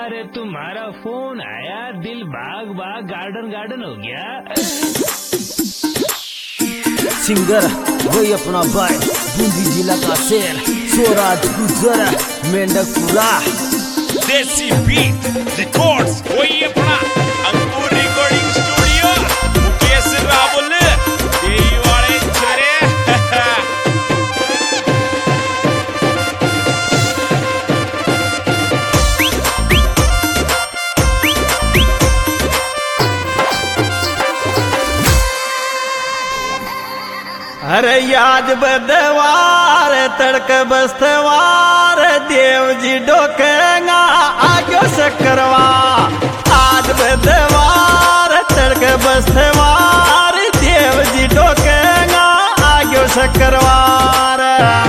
अरे तुम्हारा फोन आया, दिल बाग बाग गार्डन गार्डन हो गया। सिंगर वही अपना भाई बूंदी जिला का शेर स्वराज गुजर मेंढकपुरा। देसी बीट रिकॉर्ड्स वही अपना अंकुर रिकॉर्डिंग स्टूडियो मुकेश रावल देई वाले छरे। अरे याद बदवार तड़क बस्तवार देव जी डोकेगा आगे से करवा। आज बदवार तड़क बस्तवार देव जी डोकेगा आगे से करवार।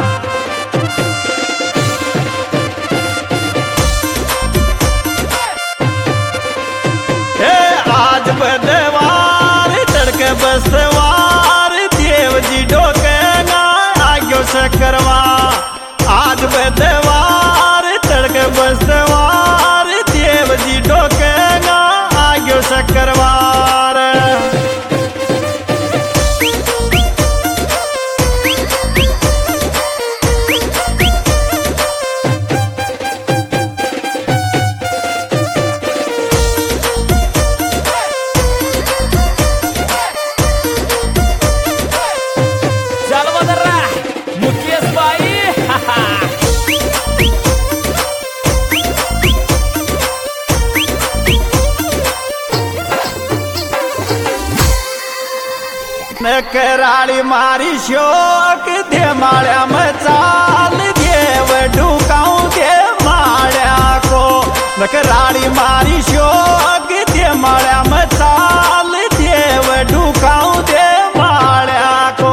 आज बदवार तड़क बस्तवार देव जी डोकेगा आगे से करवा। आज बदवार तड़क बस्तवार देव जी डोकेगा आगे से करवार। कराली मारी शोक दे माळ्या मचाल देव ढुकाऊ दे माळ्या को। कराली मारी शोक दे माळ्या मचाल देव ढुकाऊ दे माळ्या को।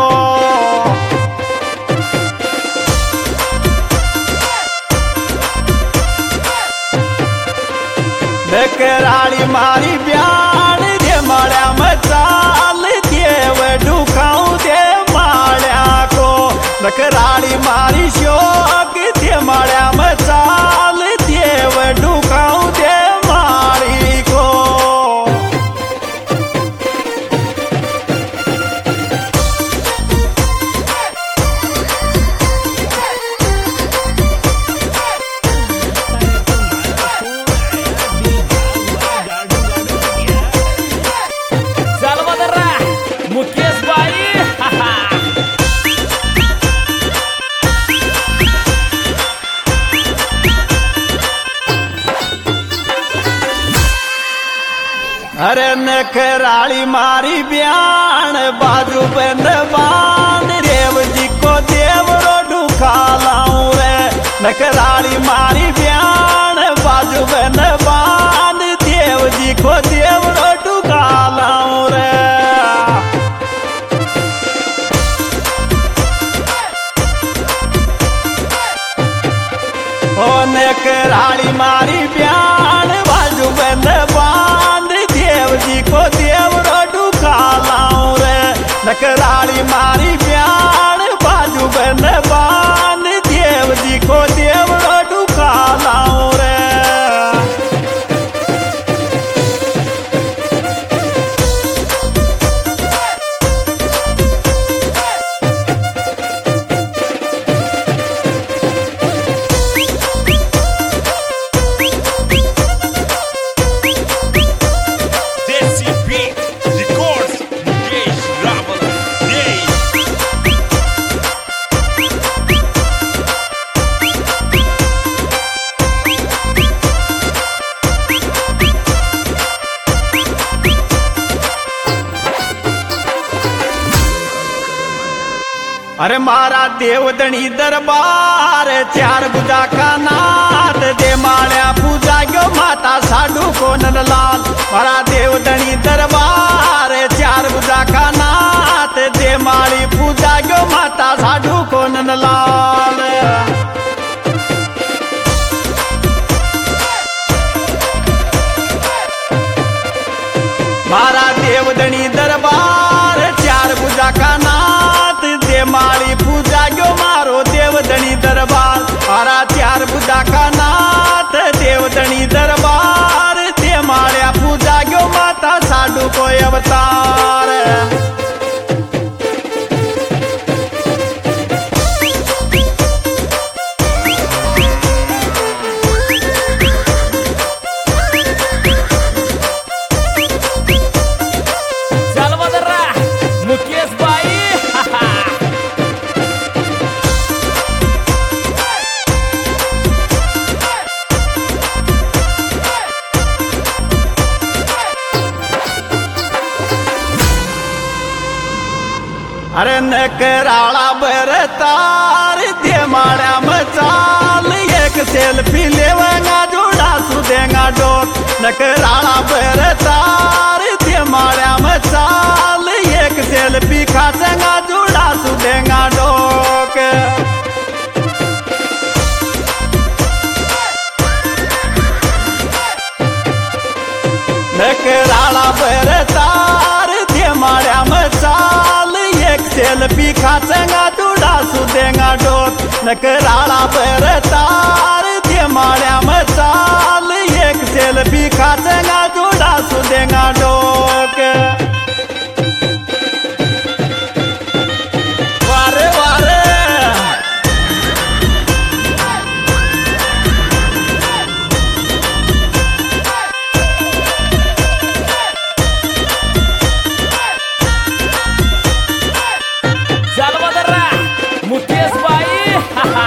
कराली मारी ब्यान दे माळ्या मचाल देव ढुकाऊ दे माळ्या को। कराली मारी शोक दे माळ्या मचाल देव ढुकाऊ दे मारी को। अरे नखराली मारी ब्यान बाजू बंद बांध देव जी को देव रो ढुका लाऊं रे। नखराली मारी ब्यान बाजू बंद बांध देव जी को देव रो ढुका लाऊं रे। ओ नखराली मारी ब्यान बाजू बंद बांध देव जी को देव रो ढुका लाऊं रे। नखराली मारी ब्यान बाजू बंद बांध देव जी को देव रो ढुका लाऊं रे। अरे मारा देवधनी दरबार चार बुजा का नाथ दे माळ्या पूजा गो माता साधु को नंदलाल। मारा देवधनी दरबार चार बुजा का नाथ दे माली पूजा गो माता साधु को नंदलाल। मारा देवधनी दरबार चार बुजा का नाथ दे माली पूजा गो मारो देवधनी दरबार। मारा चार बुजा का नाथ देवधनी दरबार। अरे नकराळा बरतार दे माळ्या मचाल एक सेल्फी लेवंगा जोड़ा सुदेंगा डोक नकराळा बरतार दे माळ्या मचाल एक सेल्फी खाचंगा जोड़ा सुदेंगा डोक नकराळा बरतार दे माळ्या मचाल एक सेल्फी खाचंगा जोड़ा सुदेंगा डोक नकराळा बरतार दे माळ्या मचाल एक सेल्फी खाचंगा जोड़ा सुदेंगा डोक वारे वारे चालवा जरा मुकेश बाई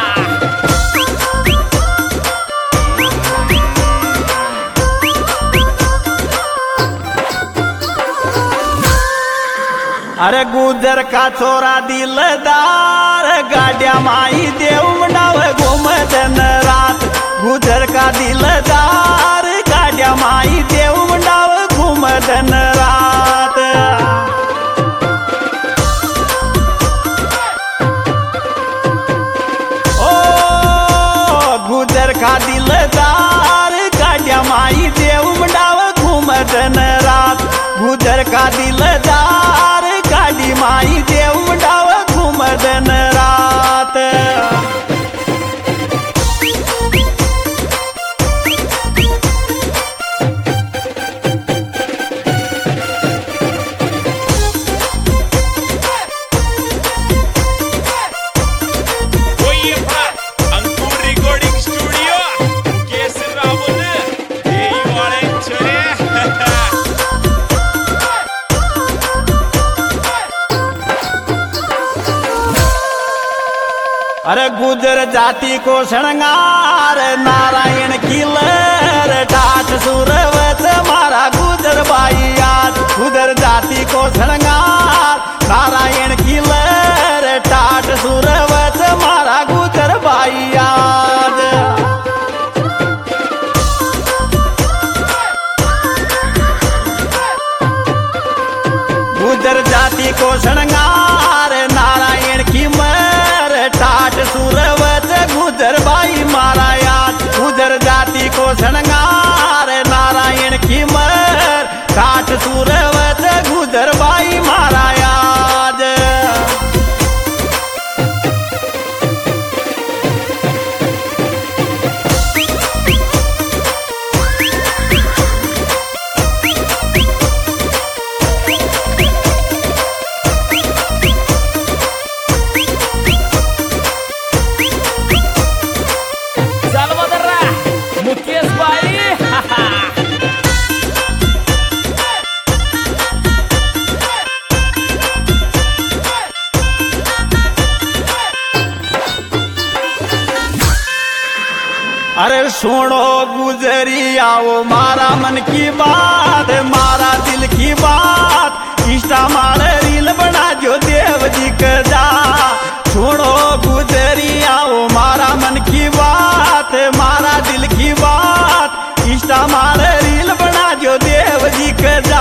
अरे गुजर का छोरा दिलदार गाड्या माई देव मनाव घुमदन रात गुजर का दिलदार गाड्या माई देव मनाव घुमदन रात ओ गुजर का दिलदार गाड्या माई देव मनाव घुमदन रात गुजर का दिलदार गाडी माई देव मनाव घुमदन रात कोयपणा अंकुर रिकॉर्डिंग स्टुडिओ मुकेश राहुल देईवाळे छोरे अरे गुजर जाति को शृंगार नारायण की लहर ठाठ सुरवत मारा गुजर बाई याद गुजर जाति को शृंगार नारायण की लहर ठाठ सुरवत मारा गुजर बाई याद गुजर जाति को शृंगार नारायण की मर ठाठ सुरवत गुजर बाई मारा याद गुजर जाति को शृंगार नारायण की मर ठाठ सुरवत गुजर बाई मारा याद चालवा जरा मुकेश बाई अरे सुनो गुजरी आओ मारा मन की बात मारा दिल की बात इंस्टा मारे रील बना जो देव जी का सुनो गुजरी आओ मारा मन की बात मारा दिल की बात इंस्टा मारे रील बना जो देव जी का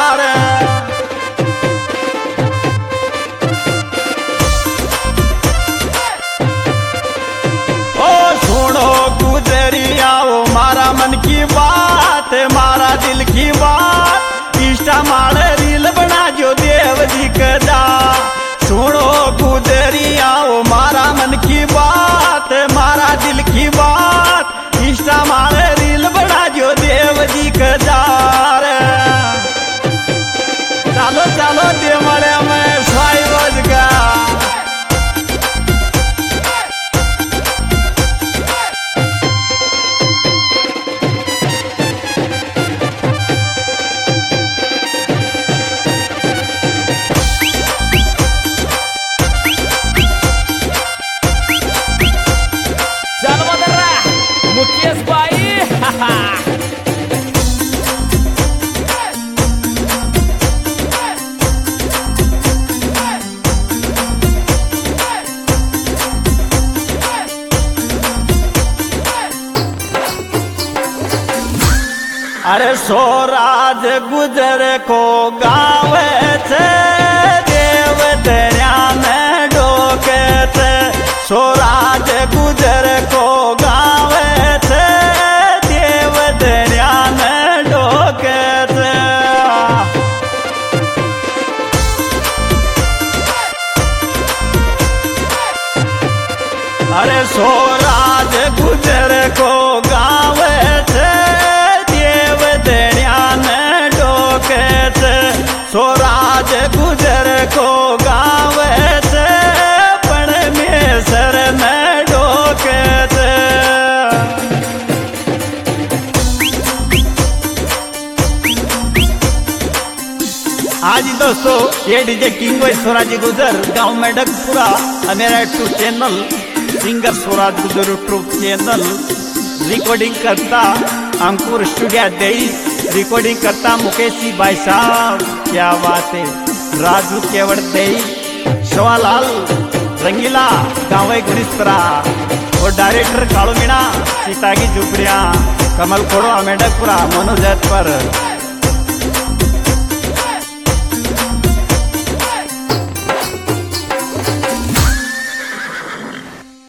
ओ सुनो गुजरी आओ मारा मन की बात मारा दिल की बात इंस्टा मारे रील बना जो देव जी का सुनो गुजरी आओ मारा मन की बात मारा दिल की बात इंस्टा मारे रील बना जो देव जी का चालो चालो दे मड़े में स्वाई रोज का अरे स्वराज गुजर को गावे छे देव दरिया में डोके छे स्वराज गुजर को गावे छे देव दरिया में डोके छे। अरे स्वराज गुजर को गावे छे देव दरिया में डोके छे स्वराज गुजर को गावे छे परमेश्वर में डोके छे। आज दोस्तों ये डीजे किंग व स्वराज गुजर गांव मेढकपुरा मेरा यूट्यूब चैनल सिंगर स्वराज गुजर यूट्यूब चैनल रिकॉर्डिंग करता अंकुर स्टूडियो देई रिकॉर्डिंग करता मुकेश जी भाई साहब क्या बात है राजू केवड़ देई शवालाल रंगीला गाँव गुणेशपुरा और डायरेक्टर कालू मीणा सीता की झुपड़िया कमल खोड़ो मेढकपुरा मनोज पर